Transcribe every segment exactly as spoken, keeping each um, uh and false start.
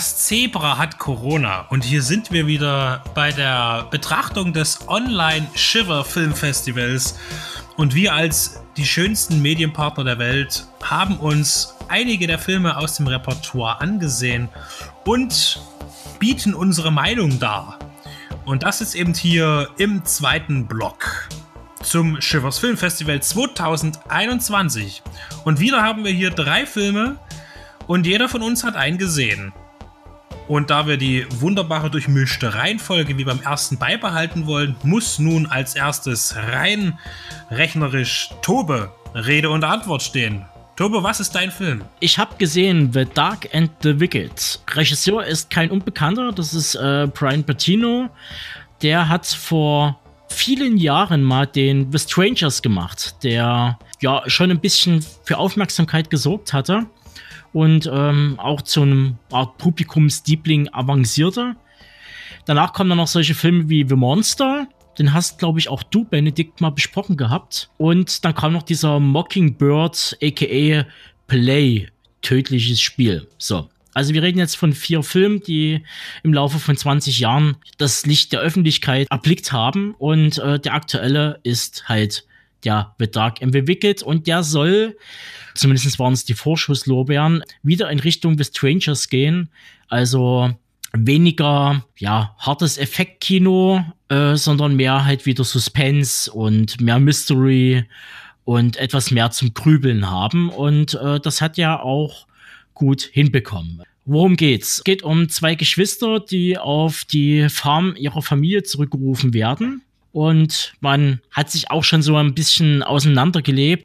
Das Zebra hat Corona und hier sind wir wieder bei der Betrachtung des Online-Shiver-Filmfestivals und wir als die schönsten Medienpartner der Welt haben uns einige der Filme aus dem Repertoire angesehen und bieten unsere Meinung dar. Und das ist eben hier im zweiten Block zum Shivers Filmfestival zwanzig einundzwanzig. Und wieder haben wir hier drei Filme und jeder von uns hat einen gesehen. Und da wir die wunderbare durchmischte Reihenfolge wie beim ersten beibehalten wollen, muss nun als erstes rein rechnerisch Tobe Rede und Antwort stehen. Tobe, was ist dein Film? Ich habe gesehen The Dark and the Wicked. Regisseur ist kein Unbekannter, das ist äh, Brian Bertino. Der hat vor vielen Jahren mal den The Strangers gemacht, der ja schon ein bisschen für Aufmerksamkeit gesorgt hatte und ähm, auch zu einem Art Publikumsliebling avancierte. Danach kommen dann noch solche Filme wie The Monster, den hast, glaube ich, auch du, Benedikt, mal besprochen gehabt. Und dann kam noch dieser Mockingbird, aka Play, tödliches Spiel. So, also wir reden jetzt von vier Filmen, die im Laufe von zwanzig Jahren das Licht der Öffentlichkeit erblickt haben. Und äh, der aktuelle ist halt der The Dark and the Wicked. Und der soll, zumindest waren es die Vorschusslorbeeren, wieder in Richtung The Strangers gehen. Also weniger, ja, hartes Effektkino, äh, sondern mehr halt wieder Suspense und mehr Mystery und etwas mehr zum Grübeln haben. Und äh, das hat ja auch gut hinbekommen. Worum geht's? Es geht um zwei Geschwister, die auf die Farm ihrer Familie zurückgerufen werden. Und man hat sich auch schon so ein bisschen auseinandergelebt.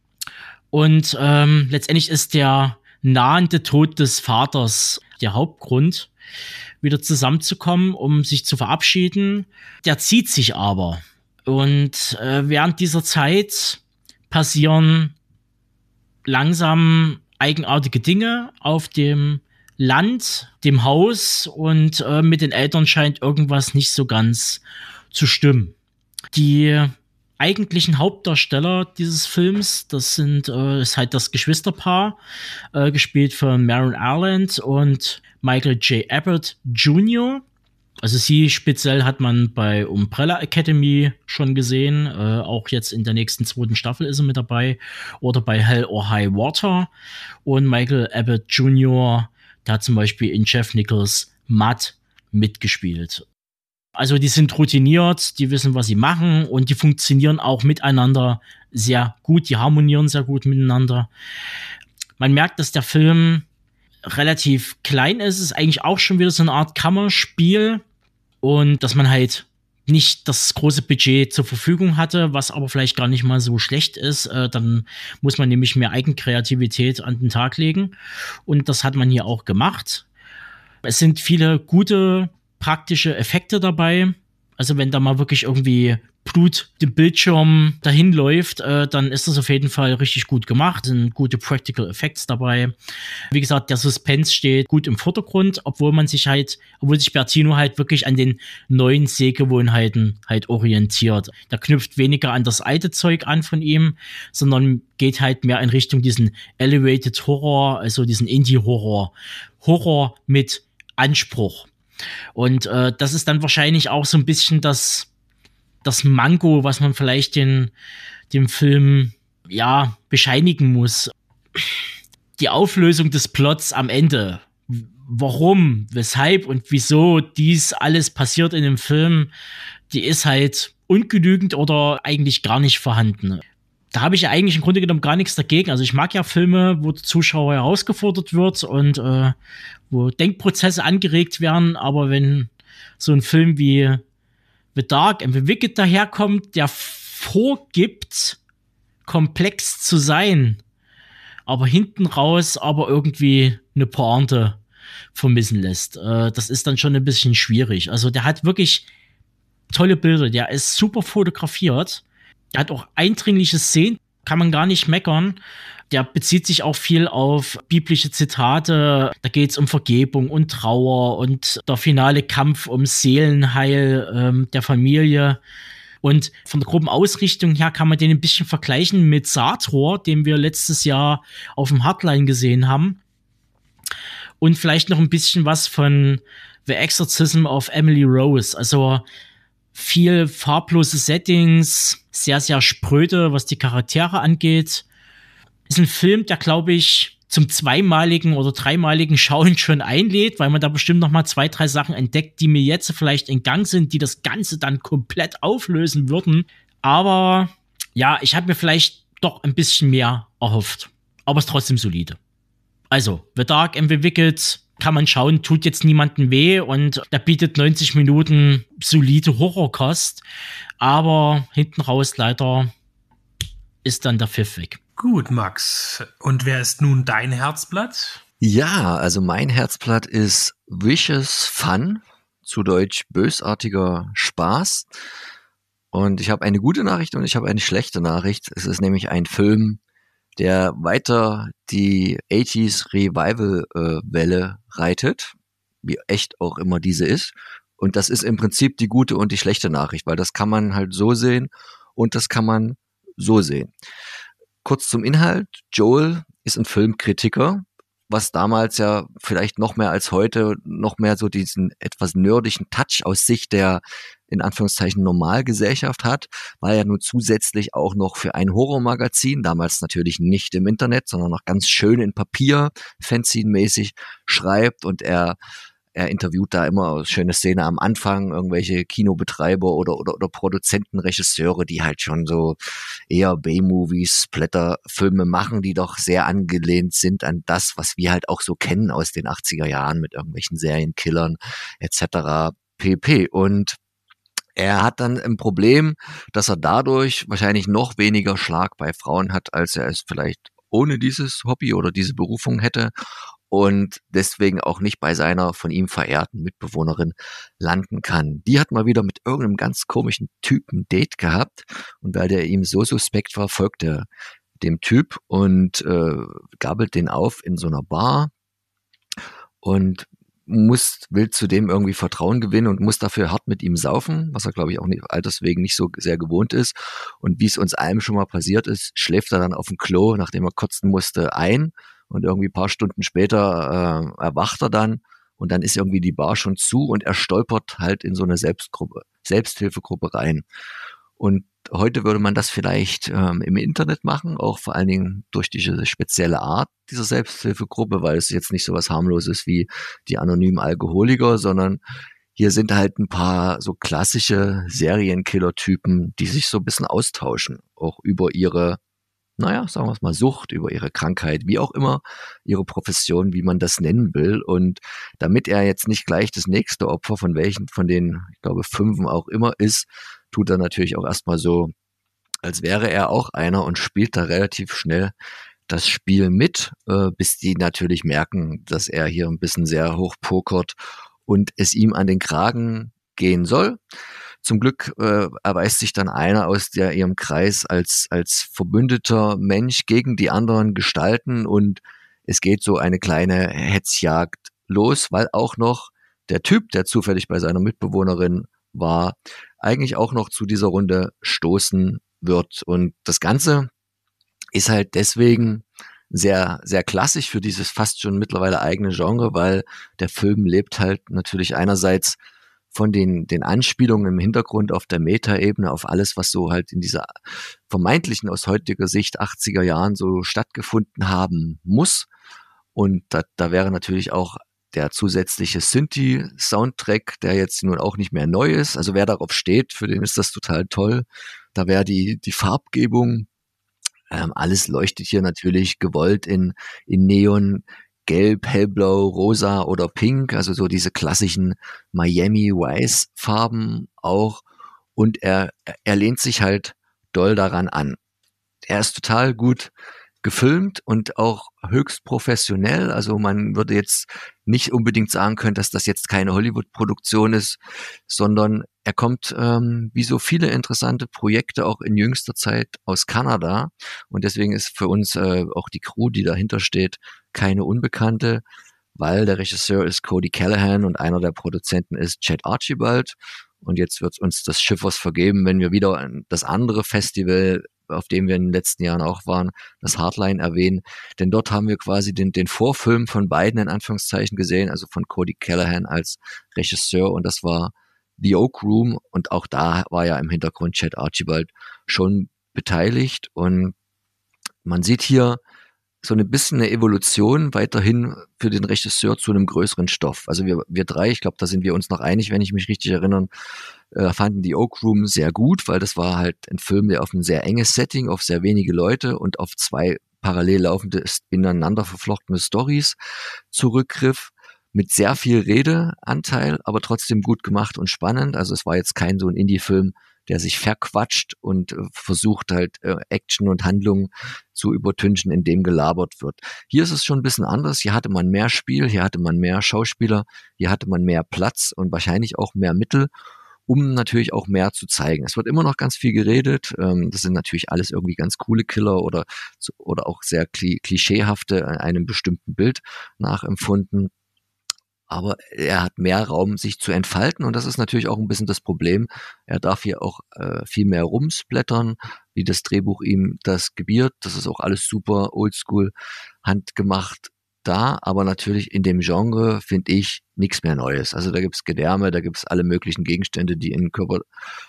Und ähm, letztendlich ist der nahende Tod des Vaters der Hauptgrund, wieder zusammenzukommen, um sich zu verabschieden. Der zieht sich aber. Und äh, während dieser Zeit passieren langsam eigenartige Dinge auf dem Land, dem Haus, und äh, mit den Eltern scheint irgendwas nicht so ganz zu stimmen. Die eigentlichen Hauptdarsteller dieses Films, das sind äh, ist halt das Geschwisterpaar, äh, gespielt von Maren Ireland und Michael J. Abbott Junior Also sie speziell hat man bei Umbrella Academy schon gesehen, äh, auch jetzt in der nächsten zweiten Staffel ist er mit dabei, oder bei Hell or High Water. Und Michael Abbott Junior, der hat zum Beispiel in Jeff Nichols' Mud mitgespielt. Also die sind routiniert, die wissen, was sie machen, und die funktionieren auch miteinander sehr gut, die harmonieren sehr gut miteinander. Man merkt, dass der Film relativ klein ist, ist eigentlich auch schon wieder so eine Art Kammerspiel, und dass man halt nicht das große Budget zur Verfügung hatte, was aber vielleicht gar nicht mal so schlecht ist. Äh, dann muss man nämlich mehr Eigenkreativität an den Tag legen, und das hat man hier auch gemacht. Es sind viele gute praktische Effekte dabei. Also wenn da mal wirklich irgendwie Blut dem Bildschirm dahin läuft, äh, dann ist das auf jeden Fall richtig gut gemacht. Es sind gute Practical Effects dabei. Wie gesagt, der Suspense steht gut im Vordergrund, obwohl man sich halt, obwohl sich Bertino halt wirklich an den neuen Sehgewohnheiten halt orientiert. Der knüpft weniger an das alte Zeug an von ihm, sondern geht halt mehr in Richtung diesen Elevated Horror, also diesen Indie-Horror. Horror mit Anspruch. Und äh, das ist dann wahrscheinlich auch so ein bisschen das, das Manko, was man vielleicht den, dem Film ja bescheinigen muss. Die Auflösung des Plots am Ende. Warum, weshalb und wieso dies alles passiert in dem Film, die ist halt ungenügend oder eigentlich gar nicht vorhanden. Da habe ich ja eigentlich im Grunde genommen gar nichts dagegen. Also ich mag ja Filme, wo der Zuschauer herausgefordert wird und äh, wo Denkprozesse angeregt werden, aber wenn so ein Film wie The Dark and the Wicked daherkommt, der vorgibt, komplex zu sein, aber hinten raus aber irgendwie eine Pointe vermissen lässt, äh, das ist dann schon ein bisschen schwierig. Also der hat wirklich tolle Bilder, der ist super fotografiert, der hat auch eindringliche Szenen, kann man gar nicht meckern. Der bezieht sich auch viel auf biblische Zitate. Da geht es um Vergebung und Trauer und der finale Kampf um Seelenheil ähm, der Familie. Und von der groben Ausrichtung her kann man den ein bisschen vergleichen mit Sator, den wir letztes Jahr auf dem Hardline gesehen haben. und vielleicht noch ein bisschen was von The Exorcism of Emily Rose. Also viel farblose Settings, sehr, sehr spröde, was die Charaktere angeht. Ist ein Film, der, glaube ich, zum zweimaligen oder dreimaligen Schauen schon einlädt, weil man da bestimmt noch mal zwei, drei Sachen entdeckt, die mir jetzt vielleicht in Gang sind, die das Ganze dann komplett auflösen würden. Aber ja, ich habe mir vielleicht doch ein bisschen mehr erhofft. Aber es ist trotzdem solide. Also, The Dark and the Wicked kann man schauen, tut jetzt niemandem weh und der bietet neunzig Minuten solide Horrorkost. Aber hinten raus leider ist dann der Pfiff weg. Gut, Max. Und wer ist nun dein Herzblatt? Ja, also mein Herzblatt ist Vicious Fun, zu Deutsch bösartiger Spaß. Und ich habe eine gute Nachricht und ich habe eine schlechte Nachricht. Es ist nämlich ein Film, der weiter die achtziger Revival-Welle reitet, wie echt auch immer diese ist. Und das ist im Prinzip die gute und die schlechte Nachricht, weil das kann man halt so sehen und das kann man so sehen. Kurz zum Inhalt. Joel ist ein Filmkritiker, was damals ja vielleicht noch mehr als heute noch mehr so diesen etwas nerdischen Touch aus Sicht der in Anführungszeichen Normalgesellschaft hat, weil er nun zusätzlich auch noch für ein Horrormagazin, damals natürlich nicht im Internet, sondern noch ganz schön in Papier, Fanzine-mäßig schreibt und er Er interviewt da immer schöne Szene am Anfang, irgendwelche Kinobetreiber oder, oder, oder Produzenten, Regisseure, die halt schon so eher B-Movies, Splatter-Filme machen, die doch sehr angelehnt sind an das, was wir halt auch so kennen aus den achtziger Jahren mit irgendwelchen Serienkillern et cetera pp. Und er hat dann ein Problem, dass er dadurch wahrscheinlich noch weniger Schlag bei Frauen hat, als er es vielleicht ohne dieses Hobby oder diese Berufung hätte. Und deswegen auch nicht bei seiner von ihm verehrten Mitbewohnerin landen kann. Die hat mal wieder mit irgendeinem ganz komischen Typen Date gehabt und weil der ihm so suspekt war, folgt er dem Typ und äh, gabelt den auf in so einer Bar und muss, will zudem irgendwie Vertrauen gewinnen und muss dafür hart mit ihm saufen, was er, glaube ich, auch nicht, alterswegen nicht so sehr gewohnt ist. Und wie es uns allen schon mal passiert ist, schläft er dann auf dem Klo, nachdem er kotzen musste, ein. Und irgendwie ein paar Stunden später äh, erwacht er dann und dann ist irgendwie die Bar schon zu und er stolpert halt in so eine Selbstgruppe, Selbsthilfegruppe rein. Und heute würde man das vielleicht ähm, im Internet machen, auch vor allen Dingen durch diese spezielle Art dieser Selbsthilfegruppe, weil es jetzt nicht so was harmloses wie die anonymen Alkoholiker, sondern hier sind halt ein paar so klassische Serienkiller-Typen, die sich so ein bisschen austauschen, auch über ihre naja, sagen wir es mal, Sucht, über ihre Krankheit, wie auch immer, ihre Profession, wie man das nennen will. Und damit er jetzt nicht gleich das nächste Opfer von welchen, von den, ich glaube, fünfen auch immer ist, tut er natürlich auch erstmal so, als wäre er auch einer und spielt da relativ schnell das Spiel mit, äh, bis die natürlich merken, dass er hier ein bisschen sehr hoch pokert und es ihm an den Kragen gehen soll. Zum Glück äh, erweist sich dann einer aus der, ihrem Kreis als, als verbündeter Mensch gegen die anderen Gestalten und es geht so eine kleine Hetzjagd los, weil auch noch der Typ, der zufällig bei seiner Mitbewohnerin war, eigentlich auch noch zu dieser Runde stoßen wird. Und das Ganze ist halt deswegen sehr, sehr klassisch für dieses fast schon mittlerweile eigene Genre, weil der Film lebt halt natürlich einerseits von den, den Anspielungen im Hintergrund auf der Metaebene, auf alles, was so halt in dieser vermeintlichen aus heutiger Sicht achtziger Jahren so stattgefunden haben muss. Und da, da wäre natürlich auch der zusätzliche Synthi-Soundtrack, der jetzt nun auch nicht mehr neu ist. Also wer darauf steht, für den ist das total toll. Da wäre die, die Farbgebung, ähm, alles leuchtet hier natürlich gewollt in, in Neon, Gelb, Hellblau, Rosa oder Pink, also so diese klassischen Miami Vice Farben auch. Und er, er lehnt sich halt doll daran an. Er ist total gut gefilmt und auch höchst professionell. Also man würde jetzt nicht unbedingt sagen können, dass das jetzt keine Hollywood-Produktion ist, sondern er kommt ähm, wie so viele interessante Projekte auch in jüngster Zeit aus Kanada. Und deswegen ist für uns äh, auch die Crew, die dahinter steht, keine Unbekannte, weil der Regisseur ist Cody Callahan und einer der Produzenten ist Chad Archibald. Und jetzt wird uns das Schiff was vergeben, wenn wir wieder das andere Festival auf dem wir in den letzten Jahren auch waren, das Hardline erwähnen. Denn dort haben wir quasi den, den Vorfilm von beiden in Anführungszeichen gesehen, also von Cody Callahan als Regisseur, und das war The Oak Room, und auch da war ja im Hintergrund Chad Archibald schon beteiligt, und man sieht hier so ein bisschen eine Evolution weiterhin für den Regisseur zu einem größeren Stoff. Also wir, wir drei, ich glaube, da sind wir uns noch einig, wenn ich mich richtig erinnere, äh, fanden die Oak Room sehr gut, weil das war halt ein Film, der auf ein sehr enges Setting, auf sehr wenige Leute und auf zwei parallel laufende, ineinander verflochtene Storys zurückgriff, mit sehr viel Redeanteil, aber trotzdem gut gemacht und spannend. Also es war jetzt kein so ein Indie-Film, der sich verquatscht und äh, versucht halt äh, Action und Handlung zu übertünchen, indem gelabert wird. Hier ist es schon ein bisschen anders. Hier hatte man mehr Spiel, hier hatte man mehr Schauspieler, hier hatte man mehr Platz und wahrscheinlich auch mehr Mittel, um natürlich auch mehr zu zeigen. Es wird immer noch ganz viel geredet. Ähm, das sind natürlich alles irgendwie ganz coole Killer oder, oder auch sehr kli- klischeehafte einem bestimmten Bild nachempfunden. Aber er hat mehr Raum, sich zu entfalten, und das ist natürlich auch ein bisschen das Problem. Er darf hier auch äh, viel mehr rumsplattern, wie das Drehbuch ihm das gebiert. Das ist auch alles super oldschool, handgemacht da, aber natürlich in dem Genre finde ich nichts mehr Neues. Also da gibt's Gedärme, da gibt's alle möglichen Gegenstände, die in Körper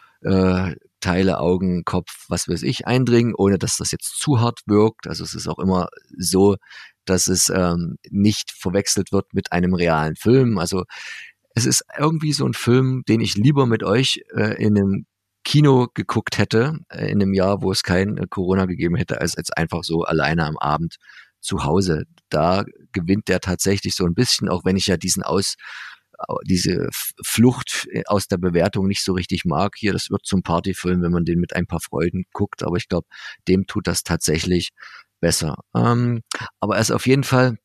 äh, Teile, Augen, Kopf, was weiß ich, eindringen, ohne dass das jetzt zu hart wirkt. Also es ist auch immer so, dass es ähm, nicht verwechselt wird mit einem realen Film. Also es ist irgendwie so ein Film, den ich lieber mit euch äh, in einem Kino geguckt hätte, äh, in einem Jahr, wo es kein äh, Corona gegeben hätte, als, als einfach so alleine am Abend zu Hause. Da gewinnt der tatsächlich so ein bisschen, auch wenn ich ja diesen Aus diese Flucht aus der Bewertung nicht so richtig mag. Hier, das wird zum Partyfilm, wenn man den mit ein paar Freuden guckt, aber ich glaube, dem tut das tatsächlich besser. Ähm, aber er ist auf jeden Fall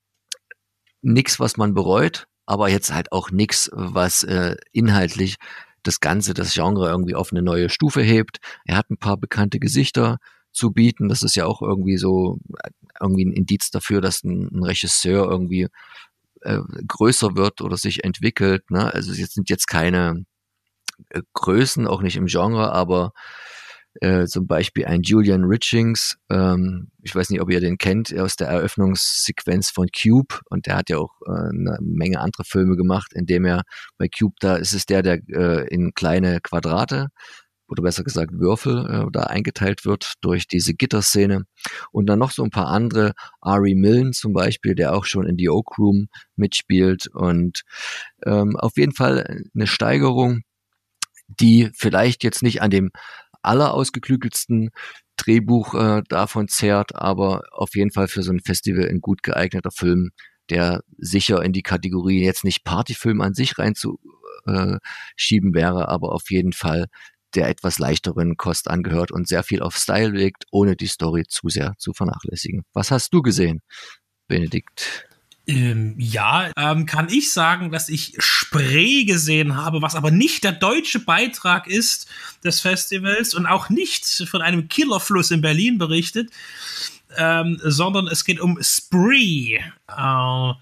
nichts, was man bereut, aber jetzt halt auch nichts, was äh, inhaltlich das Ganze, das Genre irgendwie auf eine neue Stufe hebt. Er hat ein paar bekannte Gesichter zu bieten. Das ist ja auch irgendwie so irgendwie ein Indiz dafür, dass ein, ein Regisseur irgendwie äh, größer wird oder sich entwickelt. Ne? Also es sind jetzt keine äh, Größen, auch nicht im Genre, aber äh, zum Beispiel ein Julian Richings, ähm, ich weiß nicht, ob ihr den kennt, aus der Eröffnungssequenz von Cube, und der hat ja auch äh, eine Menge andere Filme gemacht, indem er bei Cube, da ist es der, der äh, in kleine Quadrate oder besser gesagt Würfel äh, da eingeteilt wird durch diese Gitterszene. Und dann noch so ein paar andere, Ari Milne zum Beispiel, der auch schon in The Oak Room mitspielt, und ähm, auf jeden Fall eine Steigerung, die vielleicht jetzt nicht an dem allerausgeklügelsten Drehbuch äh, davon zehrt, aber auf jeden Fall für so ein Festival ein gut geeigneter Film, der sicher in die Kategorie jetzt nicht Partyfilm an sich reinzuschieben wäre, aber auf jeden Fall der etwas leichteren Kost angehört und sehr viel auf Style legt, ohne die Story zu sehr zu vernachlässigen. Was hast du gesehen, Benedikt? Ähm, ja, ähm, kann ich sagen, dass ich Spree gesehen habe, was aber nicht der deutsche Beitrag ist des Festivals und auch nicht von einem Killerfluss in Berlin berichtet, ähm, sondern es geht um Spree. Äh,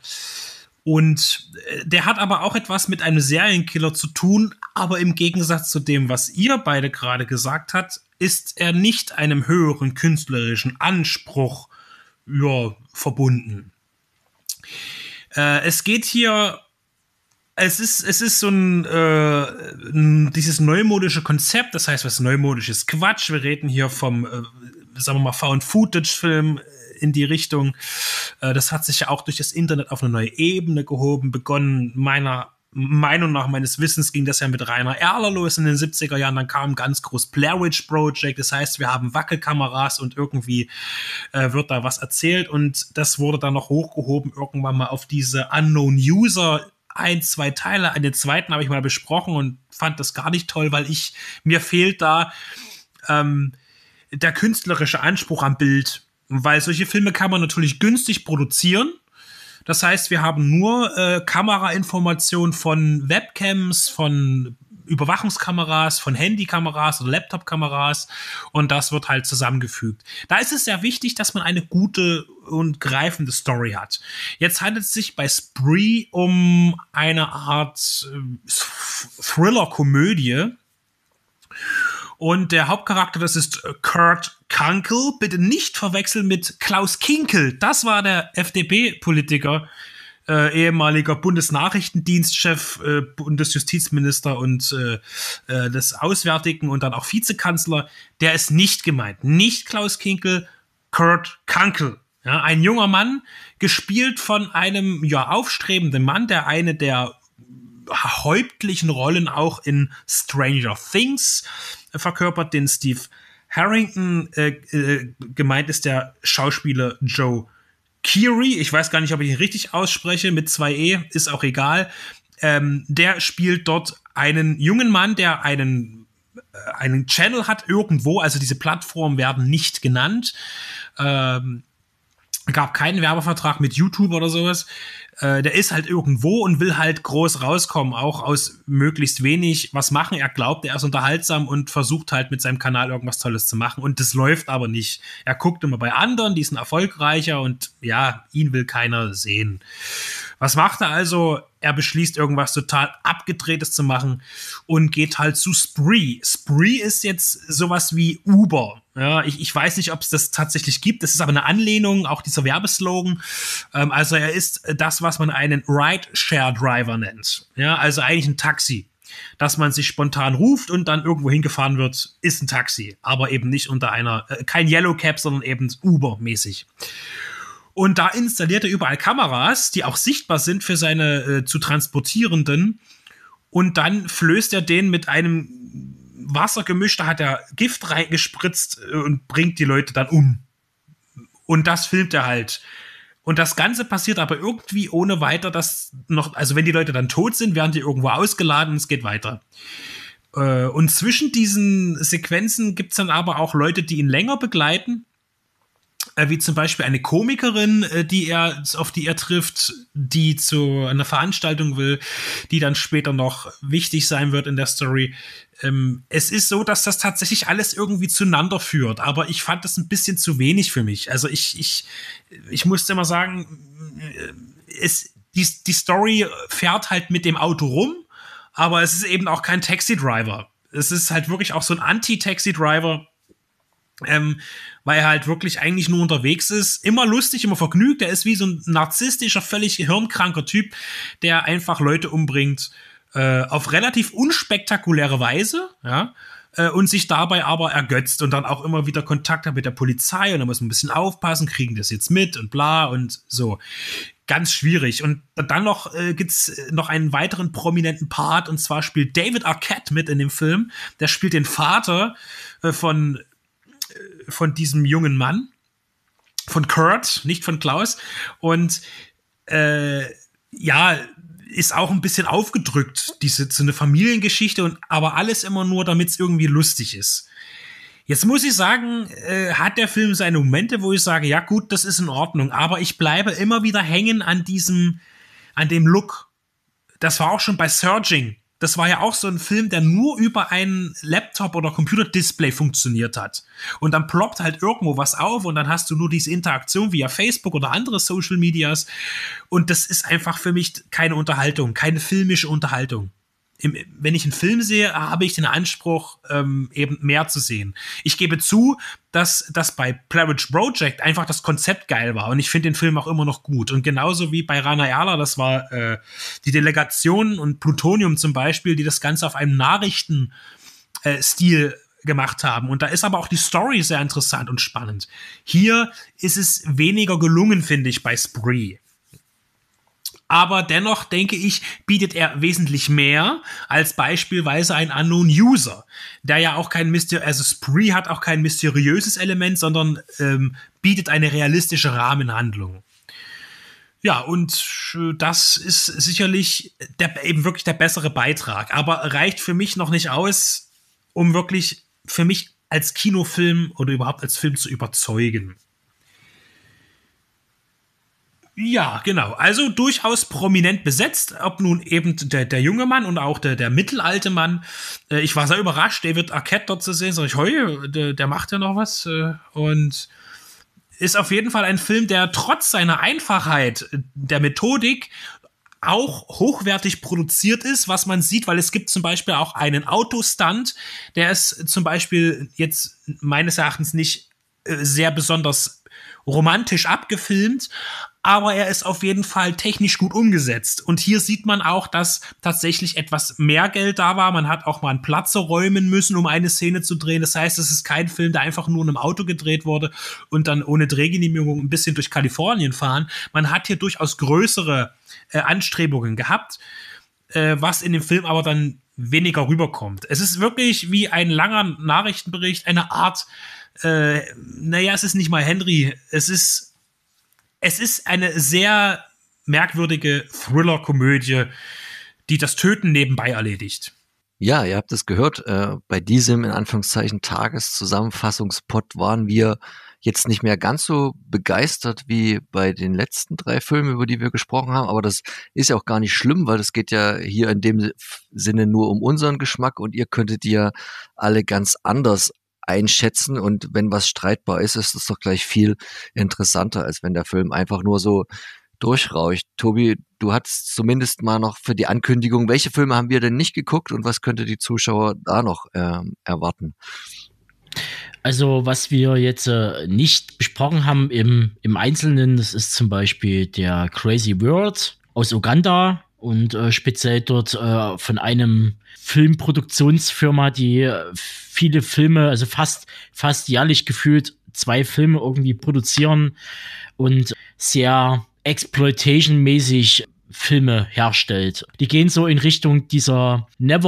und der hat aber auch etwas mit einem Serienkiller zu tun, aber im Gegensatz zu dem, was ihr beide gerade gesagt habt, ist er nicht einem höheren künstlerischen Anspruch ja, verbunden. Äh, es geht hier, es ist, es ist so ein, äh, ein, dieses neumodische Konzept, das heißt, was neumodisch ist, Quatsch. Wir reden hier vom, äh, sagen wir mal, Found-Footage-Film in die Richtung. Äh, das hat sich ja auch durch das Internet auf eine neue Ebene gehoben, begonnen, meiner Meinung nach, meines Wissens ging das ja mit Rainer Erler los in den siebziger Jahren, dann kam ganz groß Blair Witch Project, das heißt, wir haben Wackelkameras und irgendwie äh, wird da was erzählt, und das wurde dann noch hochgehoben irgendwann mal auf diese Unknown User, ein, zwei Teile, einen zweiten habe ich mal besprochen und fand das gar nicht toll, weil ich, mir fehlt da ähm, der künstlerische Anspruch am Bild, weil solche Filme kann man natürlich günstig produzieren. Das heißt, wir haben nur äh, Kamerainformationen von Webcams, von Überwachungskameras, von Handykameras oder Laptopkameras, und das wird halt zusammengefügt. Da ist es sehr wichtig, dass man eine gute und greifende Story hat. Jetzt handelt es sich bei Spree um eine Art äh, Thriller-Komödie. Und der Hauptcharakter, das ist Kurt Kunkel. Bitte nicht verwechseln mit Klaus Kinkel. Das war der F D P-Politiker, äh, ehemaliger Bundesnachrichtendienstchef, äh, Bundesjustizminister und äh, äh, des Auswärtigen und dann auch Vizekanzler. Der ist nicht gemeint. Nicht Klaus Kinkel, Kurt Kunkel. Ja, ein junger Mann, gespielt von einem ja aufstrebenden Mann, der eine der häuptlichen Rollen auch in Stranger Things verkörpert, den Steve Harrington. Äh, äh, gemeint ist der Schauspieler Joe Keery. Ich weiß gar nicht, ob ich ihn richtig ausspreche, mit zwei E, ist auch egal. Ähm, der spielt dort einen jungen Mann, der einen, äh, einen Channel hat irgendwo, also diese Plattformen werden nicht genannt. Ähm, gab keinen Werbevertrag mit YouTube oder sowas. Äh, der ist halt irgendwo und will halt groß rauskommen, auch aus möglichst wenig was machen. Er glaubt, er ist unterhaltsam und versucht halt mit seinem Kanal irgendwas Tolles zu machen. Und das läuft aber nicht. Er guckt immer bei anderen, die sind erfolgreicher und ja, ihn will keiner sehen. Was macht er also? Er beschließt, irgendwas total Abgedrehtes zu machen und geht halt zu Spree. Spree ist jetzt sowas wie Uber. Ja, ich, ich weiß nicht, ob es das tatsächlich gibt. Das ist aber eine Anlehnung, auch dieser Werbeslogan. Ähm, also er ist das, was man einen Ride-Share-Driver nennt. Ja, also eigentlich ein Taxi. Dass man sich spontan ruft und dann irgendwo hingefahren wird, ist ein Taxi. Aber eben nicht unter einer, äh, kein Yellow Cab, sondern eben Uber-mäßig. Und da installiert er überall Kameras, die auch sichtbar sind für seine äh, zu Transportierenden. Und dann flößt er den mit einem Wassergemisch, da hat er Gift reingespritzt äh, und bringt die Leute dann um. Und das filmt er halt. Und das Ganze passiert aber irgendwie ohne weiter, dass noch, also wenn die Leute dann tot sind, werden die irgendwo ausgeladen und es geht weiter. Äh, und zwischen diesen Sequenzen gibt es dann aber auch Leute, die ihn länger begleiten. Wie zum Beispiel eine Komikerin, die er, auf die er trifft, die zu einer Veranstaltung will, die dann später noch wichtig sein wird in der Story. Ähm, es ist so, dass das tatsächlich alles irgendwie zueinander führt, aber ich fand das ein bisschen zu wenig für mich. Also ich, ich, ich musste immer sagen, es, die, die Story fährt halt mit dem Auto rum, aber es ist eben auch kein Taxi-Driver. Es ist halt wirklich auch so ein Anti-Taxi-Driver, Ähm, weil er halt wirklich eigentlich nur unterwegs ist. Immer lustig, immer vergnügt. Er ist wie so ein narzisstischer, völlig hirnkranker Typ, der einfach Leute umbringt äh, auf relativ unspektakuläre Weise, ja, äh, und sich dabei aber ergötzt und dann auch immer wieder Kontakt hat mit der Polizei und da muss man ein bisschen aufpassen, kriegen das jetzt mit und bla und so. Ganz schwierig. Und dann noch äh, gibt's noch einen weiteren prominenten Part, und zwar spielt David Arquette mit in dem Film. Der spielt den Vater äh, von von diesem jungen Mann, von Kurt, nicht von Klaus, und äh, ja, ist auch ein bisschen aufgedrückt, diese so eine Familiengeschichte, und aber alles immer nur, damit es irgendwie lustig ist. Jetzt muss ich sagen, äh, hat der Film seine Momente, wo ich sage, ja gut, das ist in Ordnung, aber ich bleibe immer wieder hängen an diesem, an dem Look. Das war auch schon bei Surging. Das war ja auch so ein Film, der nur über einen Laptop oder Computerdisplay funktioniert hat. Und dann ploppt halt irgendwo was auf und dann hast du nur diese Interaktion via Facebook oder andere Social Medias. Und das ist einfach für mich keine Unterhaltung, keine filmische Unterhaltung. Im, wenn ich einen Film sehe, habe ich den Anspruch, ähm, eben mehr zu sehen. Ich gebe zu, dass das bei Blair Witch Project einfach das Konzept geil war. Und ich finde den Film auch immer noch gut. Und genauso wie bei Rana Erler, das war äh, die Delegation und Plutonium zum Beispiel, die das Ganze auf einem Nachrichtenstil äh, gemacht haben. Und da ist aber auch die Story sehr interessant und spannend. Hier ist es weniger gelungen, finde ich, bei Spree. Aber dennoch, denke ich, bietet er wesentlich mehr als beispielsweise ein Unknown User, der ja auch kein Myster- also Spree hat auch kein mysteriöses Element, sondern ähm, bietet eine realistische Rahmenhandlung. Ja, und das ist sicherlich der, eben wirklich der bessere Beitrag, aber reicht für mich noch nicht aus, um wirklich für mich als Kinofilm oder überhaupt als Film zu überzeugen. Ja, genau. Also durchaus prominent besetzt, ob nun eben der, der junge Mann und auch der, der mittelalte Mann. Äh, ich war sehr überrascht, David Arquette dort zu sehen. Sag ich, heu, der, der macht ja noch was. Äh, und ist auf jeden Fall ein Film, der trotz seiner Einfachheit der Methodik auch hochwertig produziert ist, was man sieht, weil es gibt zum Beispiel auch einen Autostunt, der ist zum Beispiel jetzt meines Erachtens nicht äh, sehr besonders romantisch abgefilmt, aber er ist auf jeden Fall technisch gut umgesetzt. Und hier sieht man auch, dass tatsächlich etwas mehr Geld da war. Man hat auch mal einen Platz räumen müssen, um eine Szene zu drehen. Das heißt, es ist kein Film, der einfach nur in einem Auto gedreht wurde und dann ohne Drehgenehmigung ein bisschen durch Kalifornien fahren. Man hat hier durchaus größere äh, Anstrebungen gehabt, äh, was in dem Film aber dann weniger rüberkommt. Es ist wirklich wie ein langer Nachrichtenbericht, eine Art, äh, naja, es ist nicht mal Henry, es ist Es ist eine sehr merkwürdige Thriller-Komödie, die das Töten nebenbei erledigt. Ja, ihr habt es gehört, äh, bei diesem in Anführungszeichen Tageszusammenfassungspot waren wir jetzt nicht mehr ganz so begeistert wie bei den letzten drei Filmen, über die wir gesprochen haben, aber das ist ja auch gar nicht schlimm, weil es geht ja hier in dem Sinne nur um unseren Geschmack und ihr könntet ja alle ganz anders einschätzen und wenn was streitbar ist, ist es doch gleich viel interessanter, als wenn der Film einfach nur so durchrauscht. Tobi, du hattest zumindest mal noch für die Ankündigung, welche Filme haben wir denn nicht geguckt und was könnte die Zuschauer da noch ähm, erwarten? Also was wir jetzt äh, nicht besprochen haben im, im Einzelnen, das ist zum Beispiel der Crazy World aus Uganda und äh, speziell dort äh, von einem Filmproduktionsfirma, die äh, viele Filme, also fast, fast jährlich gefühlt zwei Filme irgendwie produzieren und sehr Exploitation-mäßig Filme herstellt. Die gehen so in Richtung dieser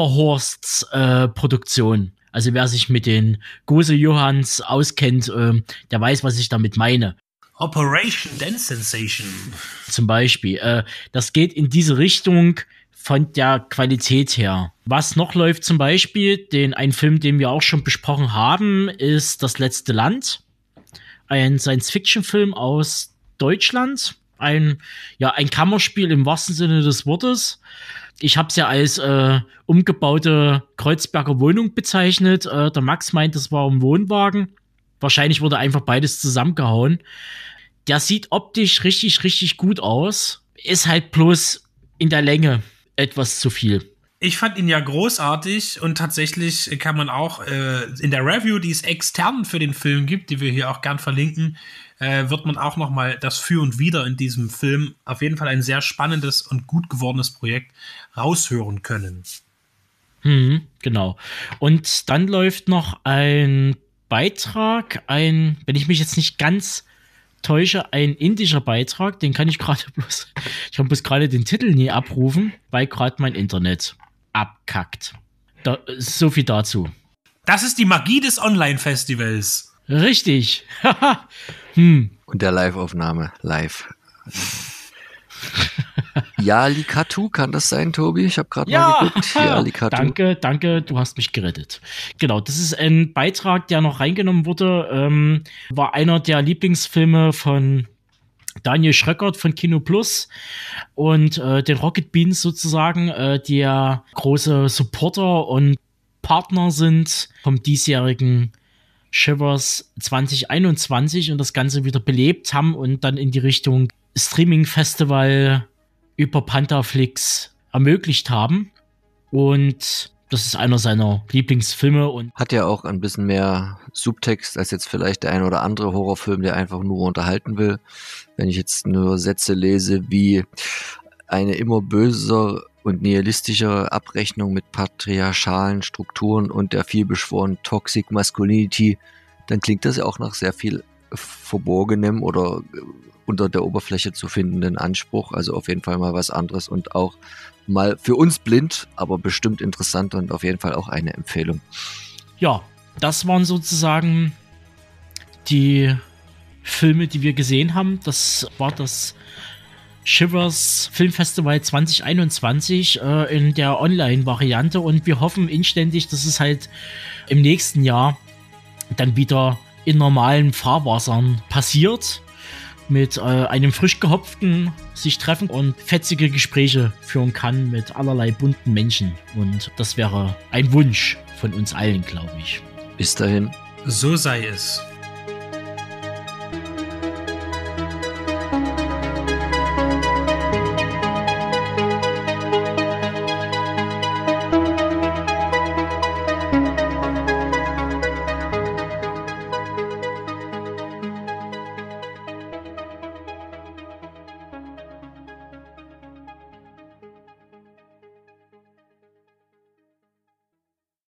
Neverhorsts-Produktion. Also wer sich mit den Gose Johanns auskennt, äh, der weiß, was ich damit meine. Operation Dance Sensation. Zum Beispiel. Äh, das geht in diese Richtung von der Qualität her. Was noch läuft zum Beispiel, den, ein Film, den wir auch schon besprochen haben, ist Das letzte Land. Ein Science-Fiction-Film aus Deutschland. Ein, ja, ein Kammerspiel im wahrsten Sinne des Wortes. Ich habe es ja als äh, umgebaute Kreuzberger Wohnung bezeichnet. Äh, der Max meint, das war ein Wohnwagen. Wahrscheinlich wurde einfach beides zusammengehauen. Der sieht optisch richtig, richtig gut aus. Ist halt bloß in der Länge etwas zu viel. Ich fand ihn ja großartig und tatsächlich kann man auch äh, in der Review, die es extern für den Film gibt, die wir hier auch gern verlinken, äh, wird man auch nochmal das Für und Wider in diesem Film, auf jeden Fall ein sehr spannendes und gut gewordenes Projekt, raushören können. Hm, genau. Und dann läuft noch ein Beitrag, ein, wenn ich mich jetzt nicht ganz täusche, ein indischer Beitrag, den kann ich gerade bloß, ich kann bloß gerade den Titel nie abrufen, weil gerade mein Internet abkackt. Da, so viel dazu. Das ist die Magie des Online-Festivals. Richtig. hm. Und der Live-Aufnahme, live. Yalikatu, kann das sein, Tobi? Ich habe gerade ja, mal geguckt. Yalikatu. Danke, danke, du hast mich gerettet. Genau, das ist ein Beitrag, der noch reingenommen wurde. Ähm, war einer der Lieblingsfilme von Daniel Schröckert von Kino Plus und äh, den Rocket Beans sozusagen, äh, die ja große Supporter und Partner sind vom diesjährigen Shivers zwanzig einundzwanzig und das Ganze wieder belebt haben und dann in die Richtung Streaming-Festival über Pantherflix ermöglicht haben. Und das ist einer seiner Lieblingsfilme. Und hat ja auch ein bisschen mehr Subtext als jetzt vielleicht der ein oder andere Horrorfilm, der einfach nur unterhalten will. Wenn ich jetzt nur Sätze lese wie eine immer böser und nihilistischer Abrechnung mit patriarchalen Strukturen und der vielbeschworenen Toxic Masculinity, dann klingt das ja auch nach sehr viel Verborgenem oder unter der Oberfläche zu findenden Anspruch. Also auf jeden Fall mal was anderes und auch mal für uns blind, aber bestimmt interessant und auf jeden Fall auch eine Empfehlung. Ja, das waren sozusagen die Filme, die wir gesehen haben. Das war das Shivers Filmfestival zwanzig einundzwanzig äh, in der Online-Variante und wir hoffen inständig, dass es halt im nächsten Jahr dann wieder in normalen Fahrwassern passiert, mit äh, einem frisch gehopften sich treffen und fetzige Gespräche führen kann mit allerlei bunten Menschen und das wäre ein Wunsch von uns allen, glaube ich. Bis dahin. So sei es.